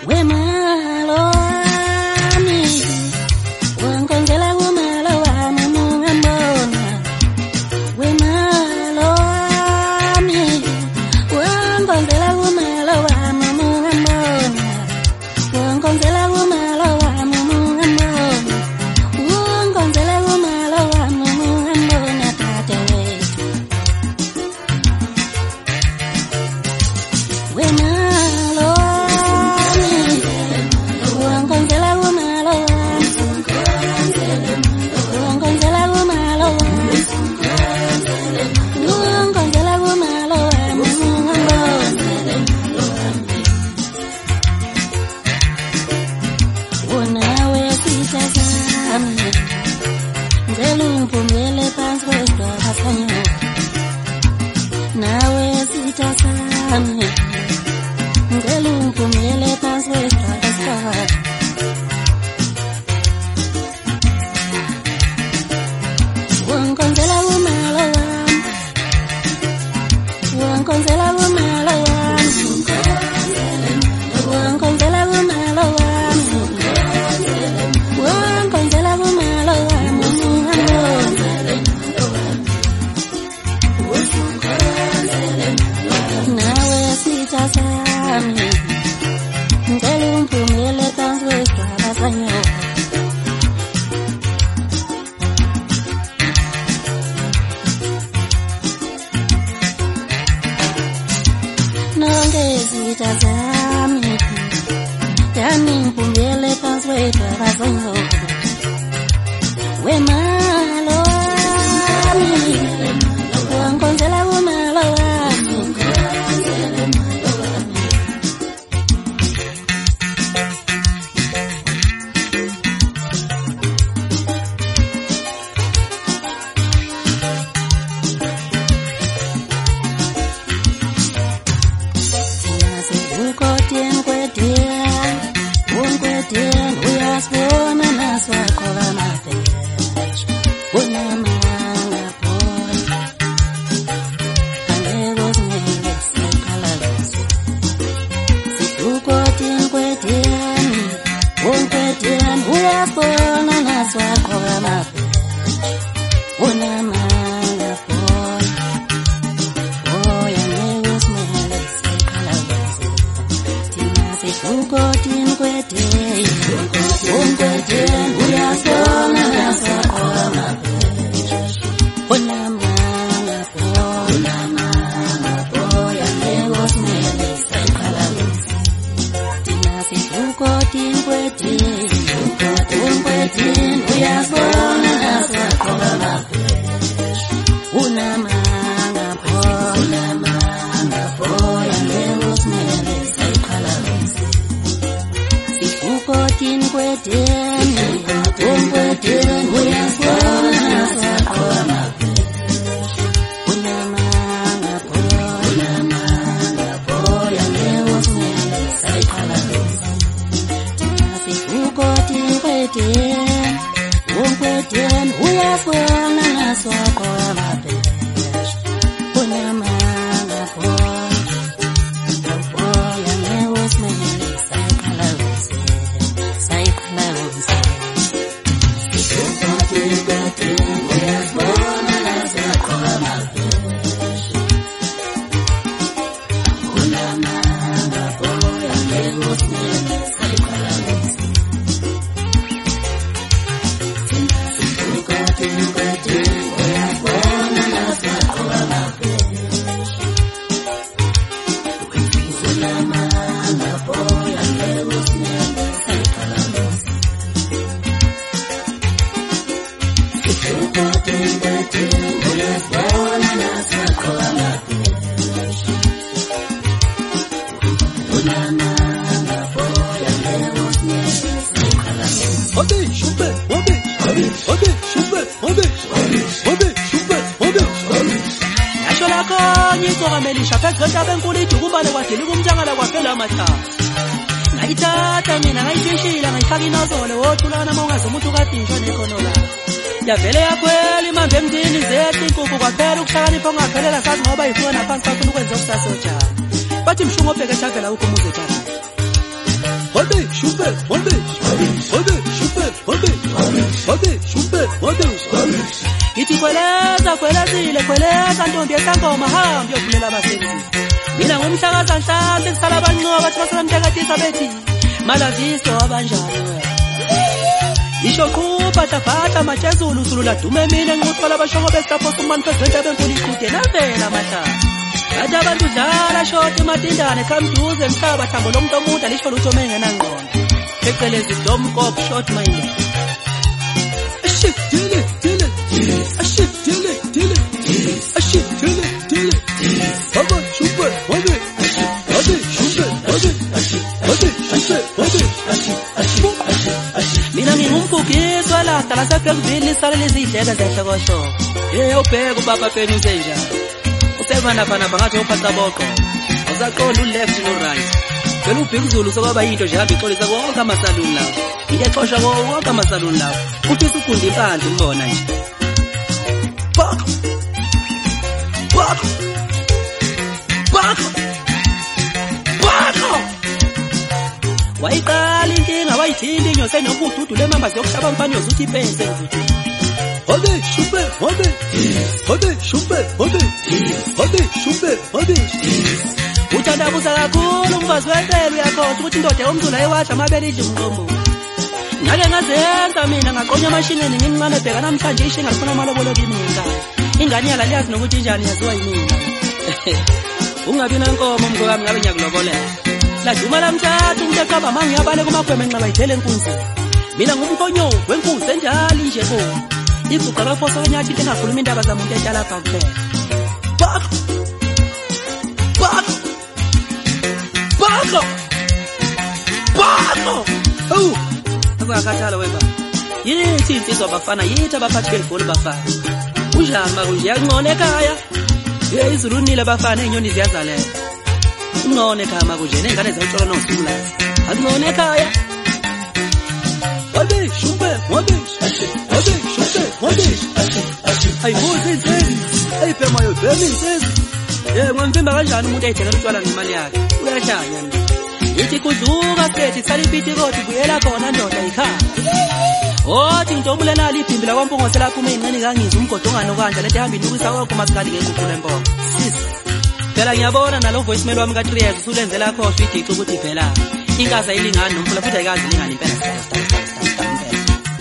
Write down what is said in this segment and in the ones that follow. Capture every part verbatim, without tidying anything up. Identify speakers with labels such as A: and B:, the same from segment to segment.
A: Bathi mshungo obheke shavela ukho umuzi etshala. Hadi şube, hadi. Hadi şube, hadi. Hadi şube, hadi.
B: Ithi kweleza kwelezile kweleza ntombi yesangoma hamba yokulela abasebenzi. Mina ngumhlaka sanhlambi kusala abanqoba bathi baselamthakatisa bethi malaziso abanjani wena. Isho qhupha taphatha matshezulu usulula dume mina ngikuthola abashoko besapho umanifestate benkulu iqhude navela mahlala. Bathi abantu dlala shoti matindane kamduze mhlaba thambo lomuntu omude lisho lutho mengenangqondo. Phecelezi domkop short minded.
A: Ashit dile dile. Ashit dile dile. Ashit dile dile. Hadi şube, hadi. Hadi şube, hadi. Hadi şube, hadi.
B: Mina ngingumfukiswa la tala saphelvini sale lezidleke zehlokosho. Eh ubheka ubaba pheni usenja. Usebana fana bangathi uphatha boko. Uzaqonda u left no right. Phela ubhekuzulu sokwaba into nje hamba ixolisa konke amasaluni lawo. Into exosha konke amasaluni lawo. Ufisa ukufunda impandla umbona nje.
A: Bako. Bako. Bako. Bako.
B: Wayiqala inkinga wayithinta inyose nobududu lemambazi yokushaba umfana yozuthi ipense ngizuthi.
A: Hadi şube, hadi. Hadi şube, hadi. Hadi şube, hadi.
B: Uthandabuza kakhulu umfazi wempela uyakhohlwa ukuthi indoda yomzulu ayiwasha amabele idle umqombo. Ngake ngazenza mina ngaqonya amashinini ngimncane bheka namhlanje ishinga lifuna amalobolo kimi ngenkani. Ingane yala liyazi nokuthi injani yaziwa yimina. Ungabi nankomo mngokami ngabe ngiyakulobolela. Laduma lamthatha umuntu eqaba manje ngiyabale kumagweme enqaba ithele enkunzi. Mina ngumkhonyo wenkunzi enjalo nje bo. Iguqa kafosa kanyathi into engakhuluma indaba zamuntu etshala phakathi.
A: Bako. Bako. Bako. Bako.
B: Oh. Akakhathala weba. Yithi insizwa bafana yithi abaphathi belibholo bafana. Unjani makunje yakungona ekhaya? Ye izulunile bafana enyoni ziyazalela. Ungone ekhaya makunje nengane zayithola nosuku la. Akungona ekhaya.
A: Hadi şube, hadi. Hadi şube, hadi. Ay buzi insizwa. Ay phema yo phema insizwa.
B: Eh ngomvimba kanjani umuntu ayithekela utshwala ngemali yakhe? Uyashaya mina. Yithi kudluka sethi salipiti roti buyela khona ndoda ekhaya. Othi ngitobulena liphimbi la kwaMpongoze lapho umeyincane kangizwa umgodo onganokanja lethe hamba inukisa kwakho masikali ngenkukhu lempondo. Sis. Phela ngiyabona nalo voicemail wami kaTriyez usulenzela khohlwa idici ukuthi phela inkaza ilingani nomfula futhi ayikazi ilingani impela style style style style.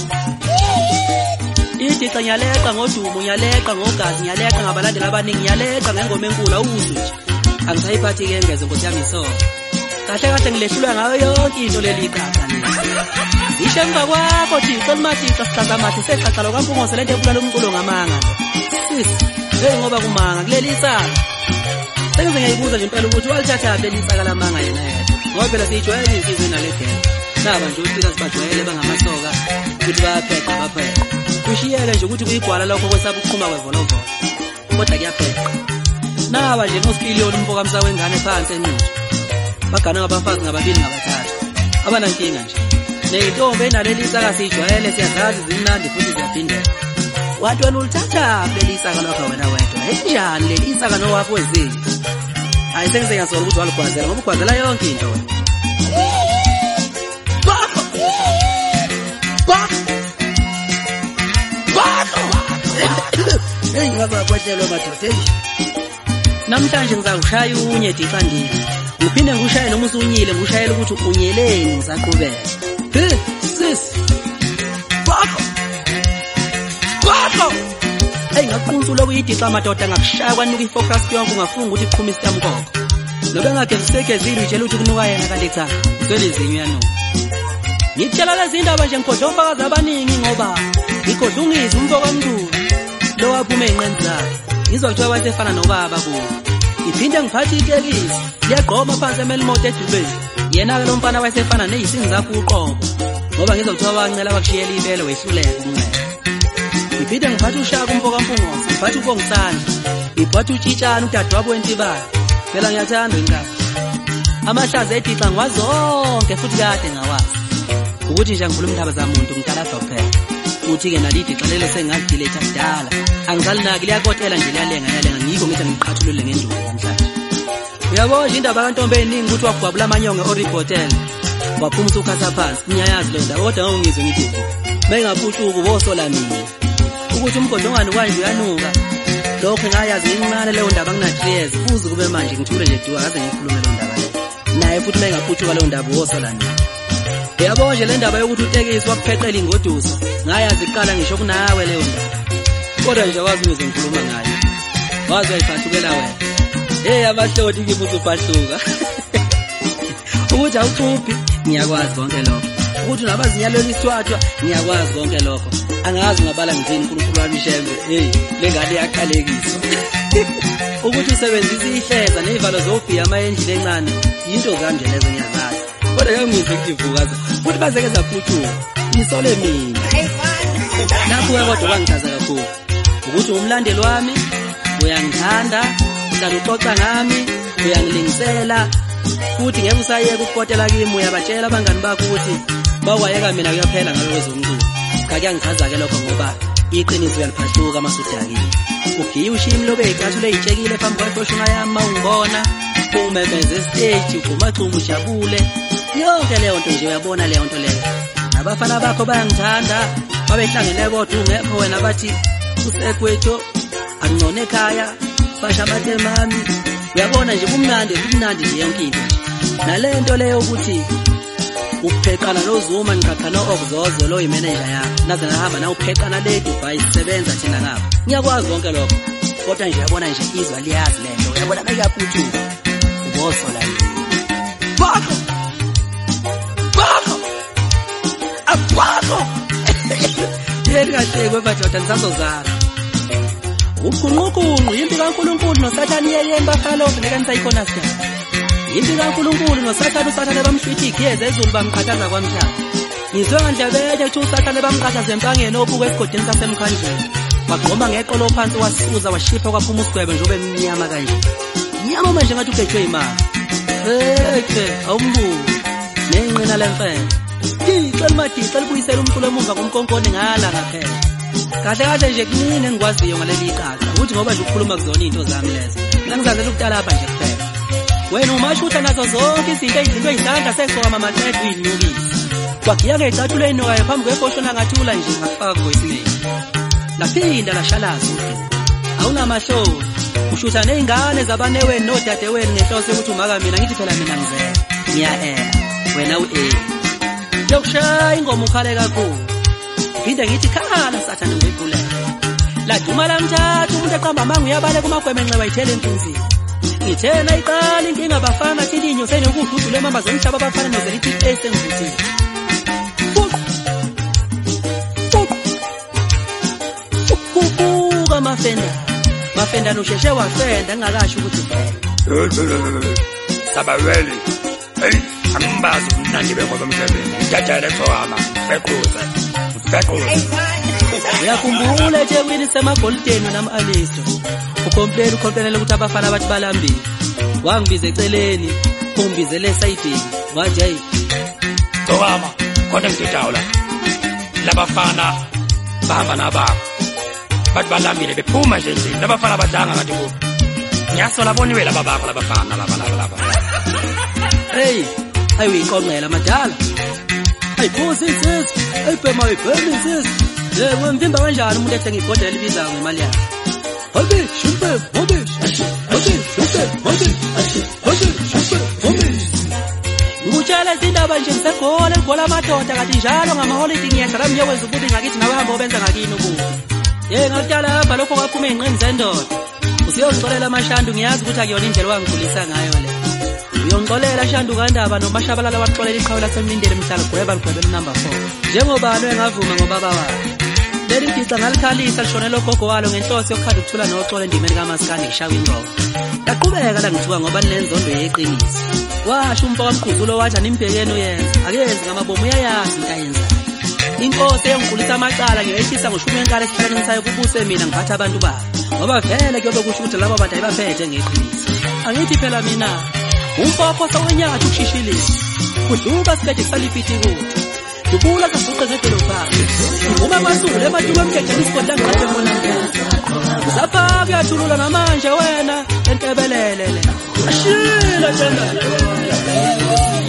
B: Idici ngiyaleqa ngodumo ngiyaleqa ngogazi ngiyaleqa ngabalandeli abaningi ngiyaleqa ngengoma enkulu awuzwe nje. Angisayiphathi ke ngeze nkosi yami so. Kahle kahle ngilehlulwa ngayo yonke into leli iqhaqa mina. Isho emva kwakho Thixo limathixo sihlaza amathi sexaxa lo kwaMpongoze lento ebulala umculo ngamanga. Sis, hey ngoba kumanga kuleli isaka. Sengize ngiyibuza nje impela ukuthi walithatha leli isaka lamanga yena yena. Ngoba phela sijwayele insizwe naledela. Naba nje uthika sibajwayele bangamasoka ukuthi bayapheka bapheka. Kushiyeke nje ukuthi kuyigwala lokho kwesaba ukuqhuma kwevolovolo. Kodwa kuyapheka. Naba nje noSpiliyoni umfoka msa wengane phansi enuthi. Bagana ngabafazi ngababili ngabathathu. Abanankinga nje. Nentombi enaleli isaka sijwayele siyazazi zimnandi futhi ziyaphindela. Wathi wena ulithatha leli isaka lokho wena wedwa. Enjani leli isaka nowakho wezini? Hayi sengize ngiyasola ukuthi waligwazela ngoba ugwazela yonke into wena.
A: Bako. Bako. Bako.
B: Hey ngaba kwatshelwa madoda. Namhlanje ngizawushaya unye dicandile. Uphinde ngushaye noma usunyile ngushayela ukuthi unyeleni ngisaqhubeka.
A: Hey sis. Bako. Bako.
B: Hey ngaqhuntsula kuyidica madoda ngakushaya kwanuka ifocus yonke ungafunga ukuthi iqhumisa kamkoko. Lobe ngakhe sisekezile utshela ukuthi kunuka yena kanti cha. Uselizinyo yano. Ngitshela lezi indaba nje ngikhodla umfakazi abaningi ngoba ngikhodlungisa umfoka omkhulu. Lo waphume enqeni zakhe. Ngizokuthiwa wasefana nobaba kuwo. Iphinde ngiphathe itekisi. Liyagqoma phansi emelimoto edubeni. Yena ke lo mfana wasefana neyisingi zakhe uqobo. Ngoba ngizokuthiwa wancela bakushiyela ibele wehluleke uncela. Iphinde ngiphathe ushaka umfoka Mpungoze. Ngiphathe uBongisana. Ngiphathe uTshitshana udadewabo wentibala. Phela ngiyathanda inkaba. Amahlazi edica ngwazonke futhi kade ngawazi. Ukuthi nje ngikhuluma indaba zamuntu ngidala sophela. Uthi ke nalidi xalelo sengazidelete kudala. Angisalinaki liyakotela nje liyalenga yalenga ngikho ngithi ngiqhathulule ngenduku namhlanje. Uyabona indaba kaNtombi eningi ukuthi wagwabula amanyongo eOrib Hotel. waphuma usukhatha phansi ngiyayazi lo ndaba kodwa ngizwe ngithi mengaphutshuka ubosola mina ukuthi umgodongwane kwanje uyanuka lokho ngayazi ngincane leyo ndaba nginatriyezi futhi kube manje ngithule nje duka kaze ngikhulume lo ndaba le naye futhi mengaphutshuka leyo ndaba ubosola mina yabo nje le ndaba yokuthi utekisi wakupheqela ingoduso ngayazi iqala ngisho kunawe leyo ndaba kodwa nje wazi ngizwe ngikhuluma ngayo wazi ayiphathukela wena hey abahloti ngibuza ubhahluka ukuthi awucuphi ngiyakwazi konke lokho ukuthi unabazinyalelo isithwathwa ngiyakwazi konke lokho angazi ngabala ngizini uNkulunkulu wami shembe hey lengane yaqalekiswa ukuthi usebenzisa ihleza nezivalo zobhiya amayendile encane into kanje lezo ngiyazazi kodwa yangizwe ngivukaza ukuthi bazeke zaphuthuka nisole mina lapho kodwa bangichaza kakhulu ukuthi umlandeli wami uyangithanda uhlala uxoxa nami uyangilingisela futhi ngeke usayeke ukukotela kimi uyabatshela abangani bakho ukuthi bakwayeka mina kuyaphela ngaloko zomculo kakuyangichaza ke lokho ngoba iqiniso uyaliphahluka masudakile ugiye ushimi lobe icathule ejekile phambi kwakhoshuna yami ungibona umemeze stage ugumachuma ujabule yonke leyo nto nje uyabona leyo nto leyo nabafana bakho bayangithanda babehlangene kodwa ungekho wena bathi usekwethu angcone ekhaya basha batemami uyabona nje kumnandi kumnandi nje yonke into nalento leyo ukuthi upheqana lozuma ngiqhathana okuzozo lo imanager yakho naze ngahamba na upheqana le Dubai isebenza thina ngapha ngiyakwazi konke lokho kodwa nje uyabona nje izwa liyazi lento uyabona bekaphuthuka ubosola yini bakho bakho abakho yekahle kwebadoda nisazozala uqhunququnqu yimpi kaNkulunkulu noSathane yeyeni bafalo funeka nisayikhona sika yimpi kaNkulunkulu noSathane uSathane bamshwithi igiyeza ezulu bamqhakaza kwamhlaba ngizwe ngandlebeke ukuthi uSathane bamqhakaza empangeni ophuka esigodini sasemkhandleni wagqoma ngeqolo phansi wasuza washipha kwaphuma usigwebe njobe emnyama kanje nyama manje ngathi ugejwe imali ekhe awumbuzo nenqina lemfene ixela madisa libuyisela umculo emuva komkonkoni ngala ngaphela kahle kahle nje kunini engikwaziyo ngaleli iqhaza ukuthi ngoba nje ukukhuluma kuzona into zami lezo ngizazela ukutala lapha nje kuphela wena umashutha nazo zonke izinto ezizinto ezisandla sekhoka mama qedwe inyukisi kwagiya ngecathule inokayo phambi kwefoshona ngathula nje ngafaka voice laphinda lashalaza awunamahloni ushutha nezingane zabaneweni nodadewenu ngenhloso ukuthi umaka mina ngithi phela mina ngizela ngiya eh wena u eh yokushaya ingoma ukhale kakhulu phinde ngithi khala Sathane ngikhulela la duma lamthatha umuntu eqamba manga uyabale kumagweme enxeba ithele empunzini ngithena iqala inkinga bafana thithi inyoseni ukududule mamba zomhlaba abafana nozelithi esengivuthiwe kubuka mafenda mafenda nosheshe wafenda ngakasho ukuthi
C: sabaweli hey ambazi umnandi bengoba emhlabeni ngijajele thoma bequza
B: uyakhumbula eThekwini semagolideni nami Alisto ukompleni ukhompelela ukuthi abafana bathi balambile wangibiza eceleni ungibizele esayidini wathi hey
C: thoma kodwa ngidawula labafana bahamba nababo bathi balambile bephuma nje nje labafana badanga ngathi bo ngiyasola boniwe laba bakho labafana laba laba laba
B: hey ayiqonqela madala hey phosi insizwe ayibhema ayibhema insizwe yebo ngimvimba kanjani umuntu ethenga ibhodlela libizayo ngemali yakhe habi shumpe habi habi shumpe habi habi shumpe habi ngutshela izindaba nje ngisegole ngibhola amadoda kanti njalo ngamaholiday ngiyaqala mnyekwenza ukuthi ngakithi nawe hamba obenza ngakini ukuba ye ngakutala lapha lokho kwaphuma ingqini zendoda usiyongixolela amashandu ngiyazi ukuthi akuyona indlela wangikhulisa ngayo le uyongixolela shandu kandaba nomashabalala waxolela iqhawe lasemlindeni emhlalo gweba ligwebela number four njengoba lo engavuma ngobaba wakhe leli ngicanga ngalikhalisa lishonela ogogo walo ngenhloso yokukhanda ukuthula noxolo endimeni kaMaskandi ngishawa ingqondo laqhubeka la ngithuka ngoba linenzondo yeqiniso washo umfo wamqhuzulo wathi animbhekeni uyenza akenzi ngamabomu uyayazi into ayenzayo inkosi eyongikhulisa amacala ngiyehlisa ngoshumi enkala esihlaleni sayo kubuse mina ngiphatha abantu bayo ngoba vele kuyobe kusho ukuthi labo bantu ayibaphethe ngeqiniso angithi phela mina umfoko sawenyatha ukushishilisa kuduka sibethe saliphithi kuthi dubula kafuqa ngedolobhani uma masule emathuba emkhethe isikole ngqade khona zapha kuyathulula namanje wena entebelele ashila tena